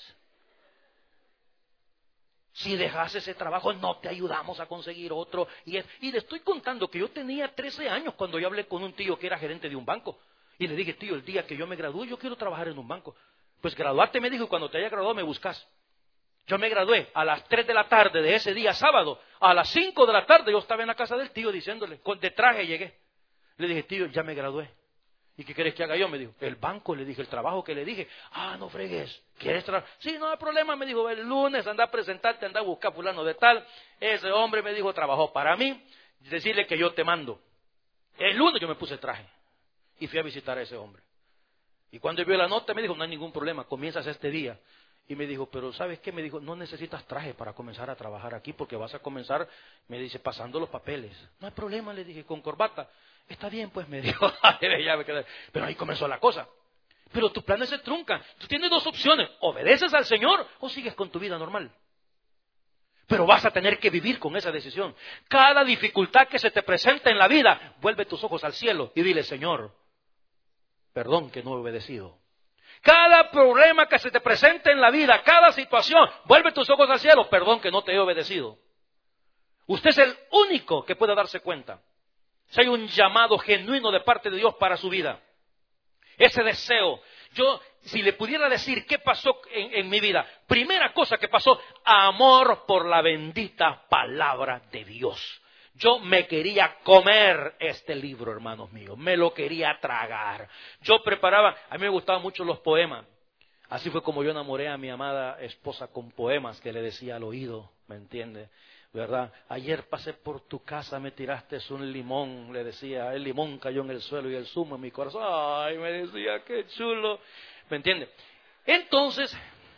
Si dejas ese trabajo, no te ayudamos a conseguir otro. Y le estoy contando que yo tenía 13 años cuando yo hablé con un tío que era gerente de un banco. Y le dije, tío, el día que yo me gradúe, yo quiero trabajar en un banco. Pues graduarte, me dijo, y cuando te haya graduado me buscas. Yo me gradué a las 3 de la tarde de ese día sábado. A las 5 de la tarde yo estaba en la casa del tío diciéndole, de traje llegué. Le dije, tío, ya me gradué. ¿Y qué quieres que haga yo? Me dijo, el banco, le dije, el trabajo que le dije. No fregues, ¿quieres trabajar? Sí, no hay problema, me dijo, el lunes anda a presentarte, anda a buscar fulano de tal. Ese hombre me dijo, trabajó para mí, decirle que yo te mando. El lunes yo me puse el traje y fui a visitar a ese hombre. Y cuando vio la nota me dijo, no hay ningún problema, comienzas este día. Y me dijo, pero ¿sabes qué? Me dijo, no necesitas traje para comenzar a trabajar aquí porque vas a comenzar, me dice, pasando los papeles. No hay problema, le dije, con corbata. Está bien, pues, me dijo. Pero ahí comenzó la cosa. Pero tus planes se truncan. Tú tienes dos opciones. ¿Obedeces al Señor o sigues con tu vida normal? Pero vas a tener que vivir con esa decisión. Cada dificultad que se te presenta en la vida, vuelve tus ojos al cielo y dile, Señor, perdón que no he obedecido. Cada problema que se te presente en la vida, cada situación, vuelve tus ojos al cielo, perdón que no te he obedecido. Usted es el único que puede darse cuenta si hay un llamado genuino de parte de Dios para su vida. Ese deseo. Yo, si le pudiera decir qué pasó en mi vida, primera cosa que pasó, amor por la bendita palabra de Dios. Yo me quería comer este libro, hermanos míos, me lo quería tragar. Yo preparaba, a mí me gustaban mucho los poemas. Así fue como yo enamoré a mi amada esposa con poemas que le decía al oído, ¿me entiende? ¿Verdad? Ayer pasé por tu casa, me tiraste un limón, le decía, el limón cayó en el suelo y el zumo en mi corazón. Ay, me decía, qué chulo, ¿me entiende? Entonces,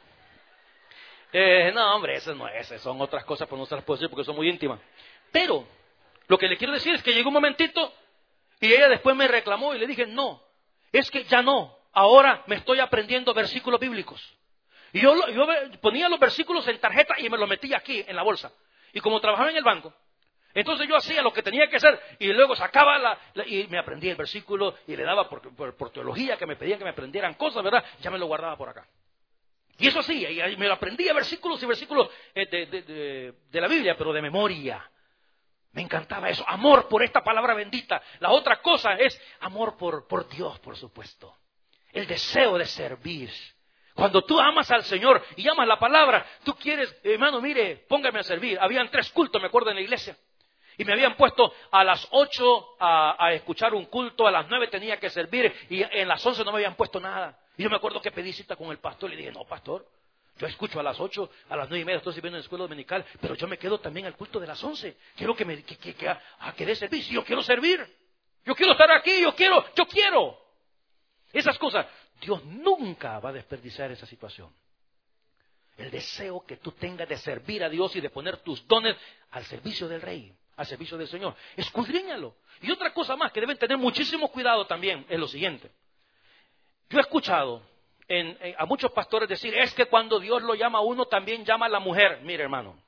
no hombre, esas no es, son otras cosas, pero no se las puedo decir porque son muy íntimas. Pero, lo que le quiero decir es que llegó un momentito y ella después me reclamó y le dije, no, es que ya no, ahora me estoy aprendiendo versículos bíblicos. Y yo ponía los versículos en tarjeta y me los metía aquí en la bolsa. Y como trabajaba en el banco, entonces yo hacía lo que tenía que hacer y luego sacaba y me aprendía el versículo y le daba por teología que me pedían que me aprendieran cosas, ¿verdad? Ya me lo guardaba por acá. Y eso sí, y me lo aprendía versículos y versículos de la Biblia, pero de memoria. Me encantaba eso, amor por esta palabra bendita. La otra cosa es amor por Dios, por supuesto. El deseo de servir. Cuando tú amas al Señor y amas la palabra, tú quieres, hermano, mire, póngame a servir. Habían 3 cultos, me acuerdo, en la iglesia. Y me habían puesto a las 8 a escuchar un culto, a las 9 tenía que servir y en las 11 no me habían puesto nada. Y yo me acuerdo que pedí cita con el pastor y le dije, no, pastor, yo escucho a las 8, a las 9:30 estoy sirviendo en la escuela dominical, pero yo me quedo también al culto de las 11. Quiero que dé servicio, yo quiero servir. Yo quiero estar aquí, yo quiero. Esas cosas, Dios nunca va a desperdiciar esa situación. El deseo que tú tengas de servir a Dios y de poner tus dones al servicio del Rey, al servicio del Señor. Escudriñalo. Y otra cosa más que deben tener muchísimo cuidado también es lo siguiente. Yo he escuchado a muchos pastores decir, es que cuando Dios lo llama a uno, también llama a la mujer. Mire, hermano,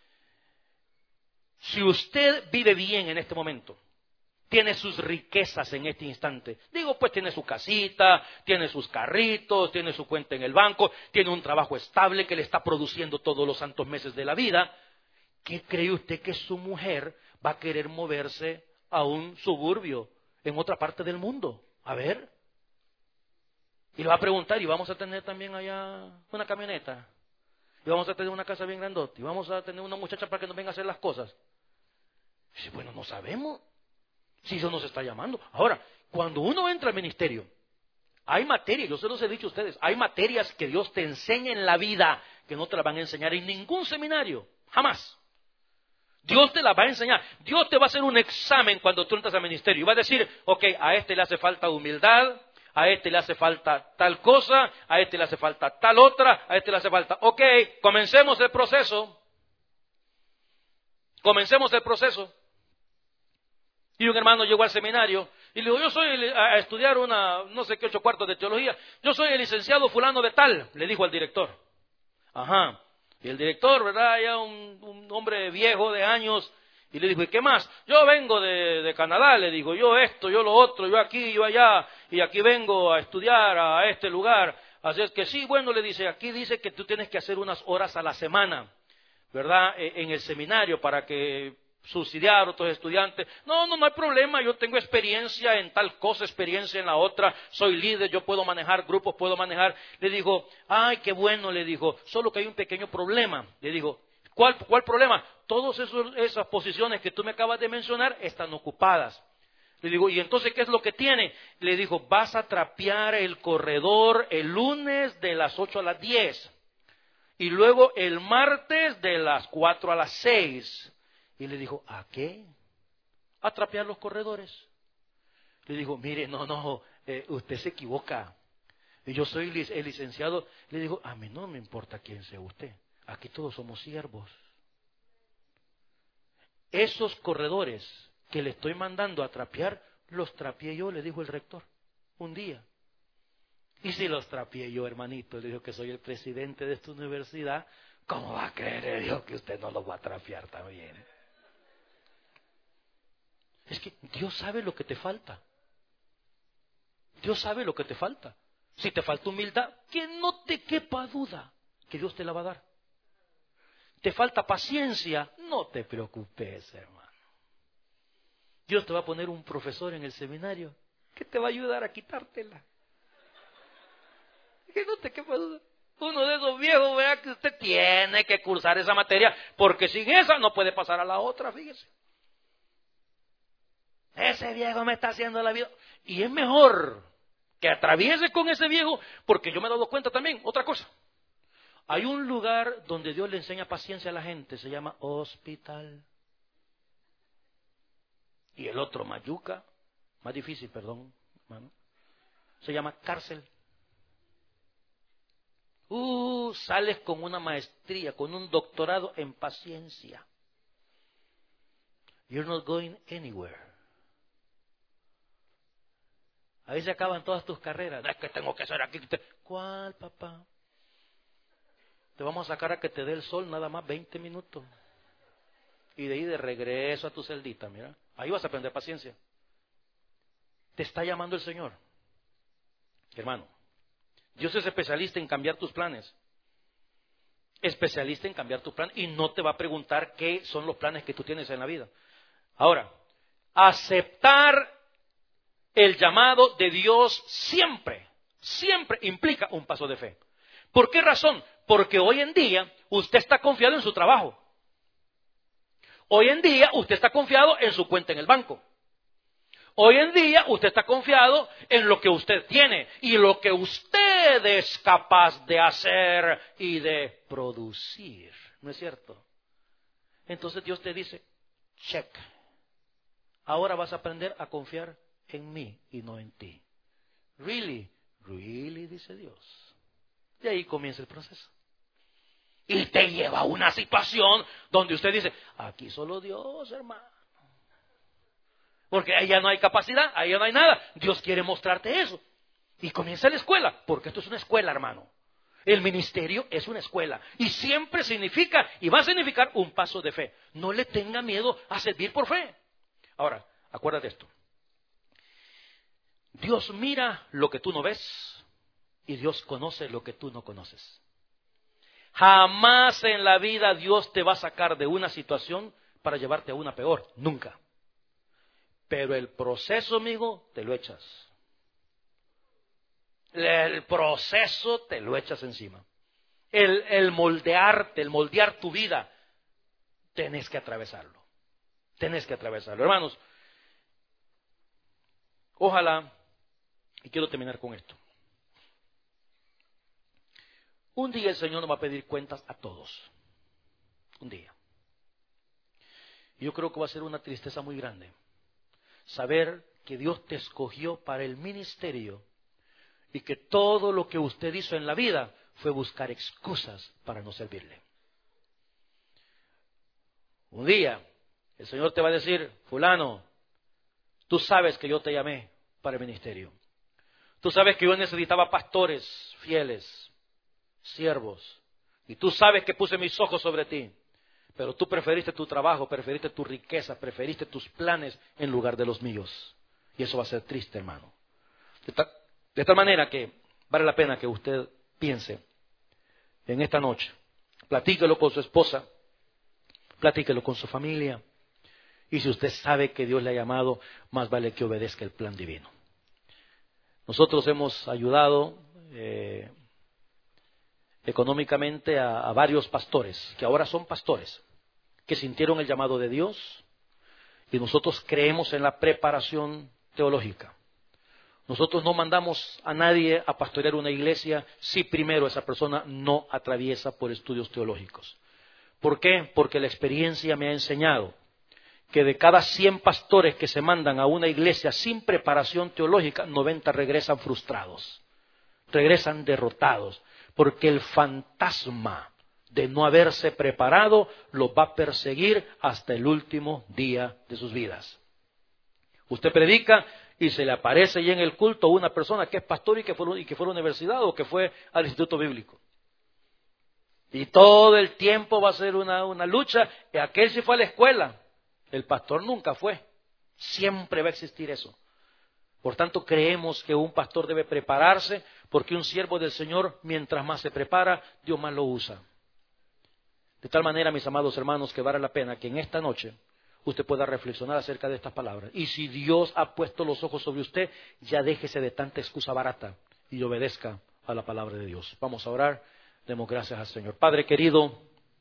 si usted vive bien en este momento, tiene sus riquezas en este instante. Digo, pues tiene su casita, tiene sus carritos, tiene su cuenta en el banco, tiene un trabajo estable que le está produciendo todos los santos meses de la vida. ¿Qué cree usted que su mujer va a querer moverse a un suburbio en otra parte del mundo? A ver. Y le va a preguntar, ¿y vamos a tener también allá una camioneta? ¿Y vamos a tener una casa bien grandota? ¿Y vamos a tener una muchacha para que nos venga a hacer las cosas? Y dice, bueno, no sabemos. Si Dios nos está llamando. Ahora, cuando uno entra al ministerio, hay materias, yo se los he dicho a ustedes, hay materias que Dios te enseña en la vida que no te las van a enseñar en ningún seminario, jamás. Dios te las va a enseñar. Dios te va a hacer un examen cuando tú entras al ministerio y va a decir, ok, a este le hace falta humildad, a este le hace falta tal cosa, a este le hace falta tal otra, a este le hace falta, ok, comencemos el proceso. Comencemos el proceso. Y un hermano llegó al seminario y le dijo, yo soy a estudiar no sé qué 8 cuartos de teología, yo soy el licenciado fulano de tal, le dijo al director. Ajá. Y el director, ¿verdad? Ya un hombre viejo de años, y le dijo, ¿y qué más? Yo vengo de Canadá, le dijo, yo esto, yo lo otro, yo aquí, yo allá, y aquí vengo a estudiar a este lugar. Así es que sí, bueno, le dice, aquí dice que tú tienes que hacer unas horas a la semana, ¿verdad? En el seminario para que subsidiar a otros estudiantes. No hay problema, yo tengo experiencia en tal cosa, experiencia en la otra, soy líder, yo puedo manejar grupos, puedo manejar. Le dijo, ay, qué bueno, le dijo, solo que hay un pequeño problema. Le dijo, ¿cuál problema? Todas esas posiciones que tú me acabas de mencionar están ocupadas. Le digo, ¿y entonces qué es lo que tiene? Le dijo, vas a trapear el corredor el lunes de las 8 a las 10 y luego el martes de las 4 a las 6. Y le dijo, ¿a qué? A trapear los corredores. Le dijo, mire, no, usted se equivoca. Y yo soy el licenciado. Le dijo, a mí no me importa quién sea usted. Aquí todos somos siervos. Esos corredores que le estoy mandando a trapear, los trapeé yo, le dijo el rector, un día. Y si los trapeé yo, hermanito, le dijo que soy el presidente de esta universidad, ¿cómo va a creer Dios que usted no los va a trapear también? Es que Dios sabe lo que te falta. Dios sabe lo que te falta. Si te falta humildad, que no te quepa duda que Dios te la va a dar. Te falta paciencia, no te preocupes, hermano. Dios te va a poner un profesor en el seminario que te va a ayudar a quitártela. Que no te quepa duda. Uno de esos viejos, vea que usted tiene que cursar esa materia, porque sin esa no puede pasar a la otra, fíjese. Ese viejo me está haciendo la vida. Y es mejor que atraviese con ese viejo, porque yo me he dado cuenta también, otra cosa. Hay un lugar donde Dios le enseña paciencia a la gente, se llama hospital. Y el otro, mayuca, más difícil, perdón, hermano, se llama cárcel. Sales con una maestría, con un doctorado en paciencia. You're not going anywhere. Ahí se acaban todas tus carreras. No es que tengo que hacer aquí. ¿Cuál, papá? Te vamos a sacar a que te dé el sol nada más 20 minutos. Y de ahí de regreso a tu celdita, mira. Ahí vas a aprender paciencia. Te está llamando el Señor. Hermano, Dios es especialista en cambiar tus planes. Especialista en cambiar tus planes. Y no te va a preguntar qué son los planes que tú tienes en la vida. Ahora, aceptar el llamado de Dios siempre implica un paso de fe. ¿Por qué razón? Porque hoy en día usted está confiado en su trabajo. Hoy en día usted está confiado en su cuenta en el banco. Hoy en día usted está confiado en lo que usted tiene y lo que usted es capaz de hacer y de producir. ¿No es cierto? Entonces Dios te dice, check. Ahora vas a aprender a confiar en mí y no en ti. Really, dice Dios. Y ahí comienza el proceso. Y te lleva a una situación donde usted dice, aquí solo Dios, hermano. Porque ahí ya no hay capacidad, ahí ya no hay nada. Dios quiere mostrarte eso. Y comienza la escuela, porque esto es una escuela, hermano. El ministerio es una escuela. Y siempre significa, y va a significar un paso de fe. No le tenga miedo a servir por fe. Ahora, acuérdate esto. Dios mira lo que tú no ves y Dios conoce lo que tú no conoces. Jamás en la vida Dios te va a sacar de una situación para llevarte a una peor. Nunca. Pero el proceso, amigo, te lo echas. El proceso te lo echas encima. El moldearte, el moldear tu vida, tenés que atravesarlo. Tenés que atravesarlo. Hermanos, ojalá, y quiero terminar con esto. Un día el Señor nos va a pedir cuentas a todos. Un día. Y yo creo que va a ser una tristeza muy grande saber que Dios te escogió para el ministerio y que todo lo que usted hizo en la vida fue buscar excusas para no servirle. Un día el Señor te va a decir, fulano, tú sabes que yo te llamé para el ministerio. Tú sabes que yo necesitaba pastores fieles, siervos. Y tú sabes que puse mis ojos sobre ti. Pero tú preferiste tu trabajo, preferiste tu riqueza, preferiste tus planes en lugar de los míos. Y eso va a ser triste, hermano. De tal manera que vale la pena que usted piense en esta noche. Platíquelo con su esposa, platíquelo con su familia. Y si usted sabe que Dios le ha llamado, más vale que obedezca el plan divino. Nosotros hemos ayudado económicamente a varios pastores, que ahora son pastores, que sintieron el llamado de Dios, y nosotros creemos en la preparación teológica. Nosotros no mandamos a nadie a pastorear una iglesia si primero esa persona no atraviesa por estudios teológicos. ¿Por qué? Porque la experiencia me ha enseñado que de cada 100 pastores que se mandan a una iglesia sin preparación teológica, 90 regresan frustrados, regresan derrotados, porque el fantasma de no haberse preparado los va a perseguir hasta el último día de sus vidas. Usted predica y se le aparece ya en el culto una persona que es pastor y que fue a la universidad o que fue al instituto bíblico. Y todo el tiempo va a ser una lucha. Y aquel sí fue a la escuela. El pastor nunca fue. Siempre va a existir eso. Por tanto, creemos que un pastor debe prepararse, porque un siervo del Señor, mientras más se prepara, Dios más lo usa. De tal manera, mis amados hermanos, que vale la pena que en esta noche usted pueda reflexionar acerca de estas palabras. Y si Dios ha puesto los ojos sobre usted, ya déjese de tanta excusa barata y obedezca a la palabra de Dios. Vamos a orar, demos gracias al Señor. Padre querido,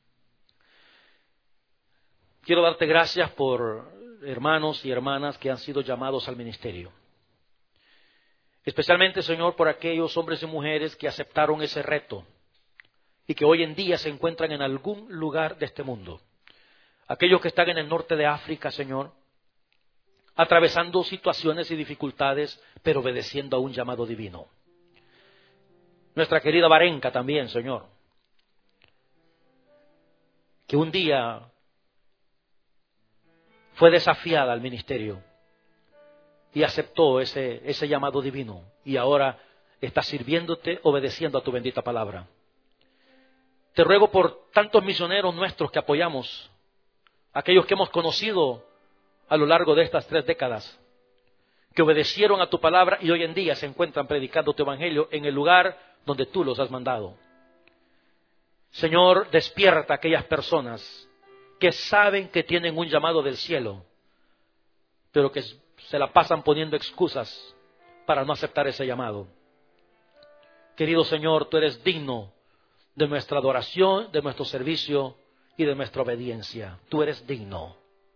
quiero darte gracias por hermanos y hermanas que han sido llamados al ministerio. Especialmente, Señor, por aquellos hombres y mujeres que aceptaron ese reto y que hoy en día se encuentran en algún lugar de este mundo. Aquellos que están en el norte de África, Señor, atravesando situaciones y dificultades, pero obedeciendo a un llamado divino. Nuestra querida Varenka también, Señor, que un día fue desafiada al ministerio y aceptó ese llamado divino y ahora está sirviéndote, obedeciendo a tu bendita palabra. Te ruego por tantos misioneros nuestros que apoyamos, aquellos que hemos conocido a lo largo de estas 3 décadas, que obedecieron a tu palabra y hoy en día se encuentran predicando tu evangelio en el lugar donde tú los has mandado. Señor, despierta a aquellas personas que saben que tienen un llamado del cielo, pero que se la pasan poniendo excusas para no aceptar ese llamado. Querido Señor, tú eres digno de nuestra adoración, de nuestro servicio y de nuestra obediencia. Tú eres digno.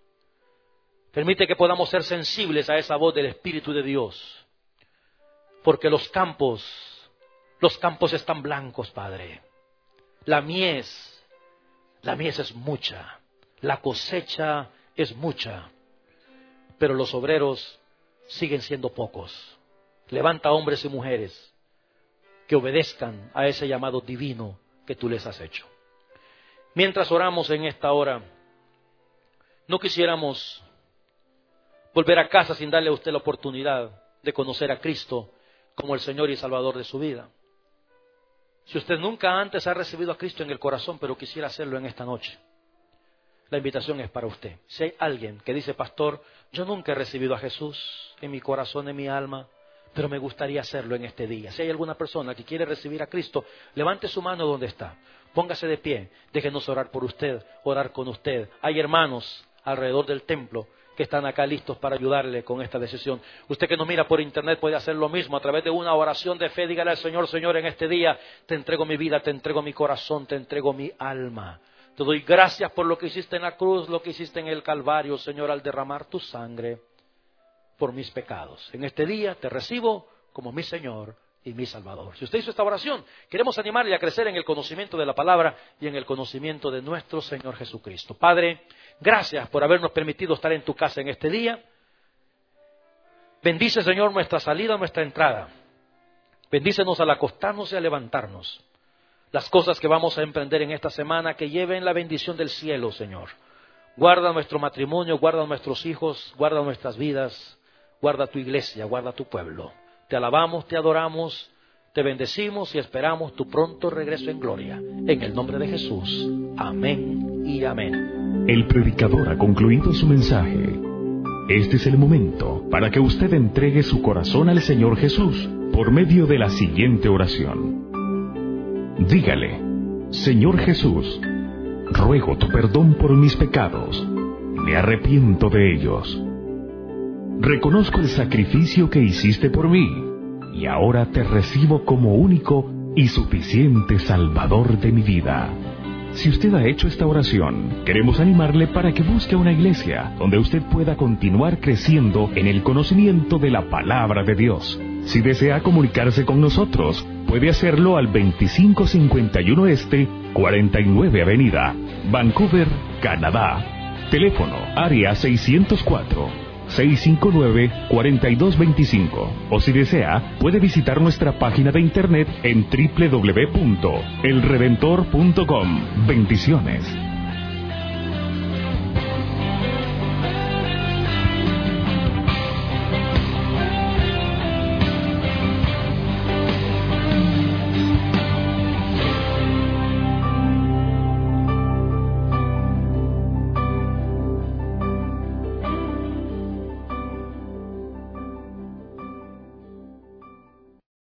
Permite que podamos ser sensibles a esa voz del Espíritu de Dios, porque los campos están blancos, Padre. La mies es mucha, la cosecha es mucha, pero los obreros siguen siendo pocos. Levanta hombres y mujeres que obedezcan a ese llamado divino que tú les has hecho. Mientras oramos en esta hora, no quisiéramos volver a casa sin darle a usted la oportunidad de conocer a Cristo como el Señor y Salvador de su vida. Si usted nunca antes ha recibido a Cristo en el corazón, pero quisiera hacerlo en esta noche, la invitación es para usted. Si hay alguien que dice, pastor, yo nunca he recibido a Jesús en mi corazón, en mi alma, pero me gustaría hacerlo en este día. Si hay alguna persona que quiere recibir a Cristo, levante su mano donde está. Póngase de pie, déjenos orar por usted, orar con usted. Hay hermanos alrededor del templo que están acá listos para ayudarle con esta decisión. Usted que nos mira por internet puede hacer lo mismo a través de una oración de fe. Dígale al Señor, Señor, en este día te entrego mi vida, te entrego mi corazón, te entrego mi alma. Te doy gracias por lo que hiciste en la cruz, lo que hiciste en el Calvario, Señor, al derramar tu sangre por mis pecados. En este día te recibo como mi Señor y mi Salvador. Si usted hizo esta oración, queremos animarle a crecer en el conocimiento de la palabra y en el conocimiento de nuestro Señor Jesucristo. Padre, gracias por habernos permitido estar en tu casa en este día. Bendice, Señor, nuestra salida, nuestra entrada. Bendícenos al acostarnos y al levantarnos. Las cosas que vamos a emprender en esta semana, que lleven la bendición del cielo, Señor. Guarda nuestro matrimonio, guarda nuestros hijos, guarda nuestras vidas, guarda tu iglesia, guarda tu pueblo. Te alabamos, te adoramos, te bendecimos y esperamos tu pronto regreso en gloria. En el nombre de Jesús. Amén y amén. El predicador ha concluido su mensaje. Este es el momento para que usted entregue su corazón al Señor Jesús por medio de la siguiente oración. Dígale, Señor Jesús, ruego tu perdón por mis pecados. Me arrepiento de ellos. Reconozco el sacrificio que hiciste por mí y ahora te recibo como único y suficiente Salvador de mi vida. Si usted ha hecho esta oración, queremos animarle para que busque una iglesia donde usted pueda continuar creciendo en el conocimiento de la palabra de Dios. Si desea comunicarse con nosotros, puede hacerlo al 2551 Este, 49 Avenida, Vancouver, Canadá. Teléfono, área 604-659-4225. O si desea, puede visitar nuestra página de internet en www.elredentor.com. Bendiciones.